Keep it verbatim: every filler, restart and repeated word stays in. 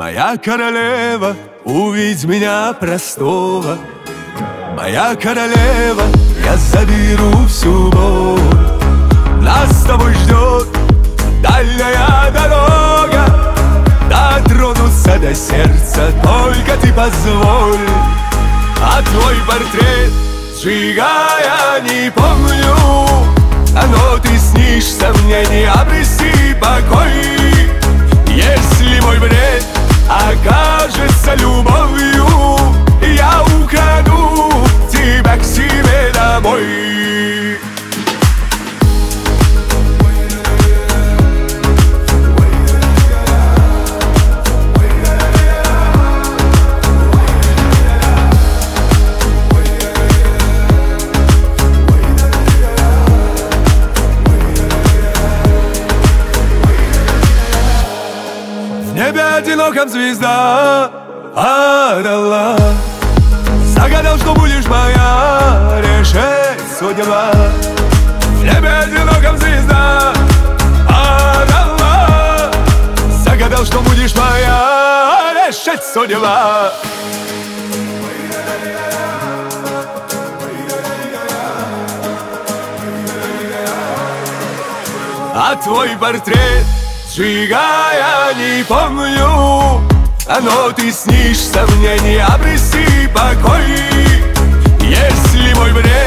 Моя королева, увидь меня простого. Моя королева, я заберу всю боль. Нас с тобой ждет дальняя дорога. Дотронуться до сердца только ты позволь. А твой портрет, сжигая, не помню. Но ты снишься мне, не обреси покой. Если мой бред окажется любовью, я украду тебя к себе домой. В небе одиноком звезда падала. Загадал, что будешь моя, решить судьба. В небе одиноком звезда падала. Загадал, что будешь моя, решить судьба. А твой портрет, сжигая, не помню. Но ты снишься мне, не обреси покой. Если мой бред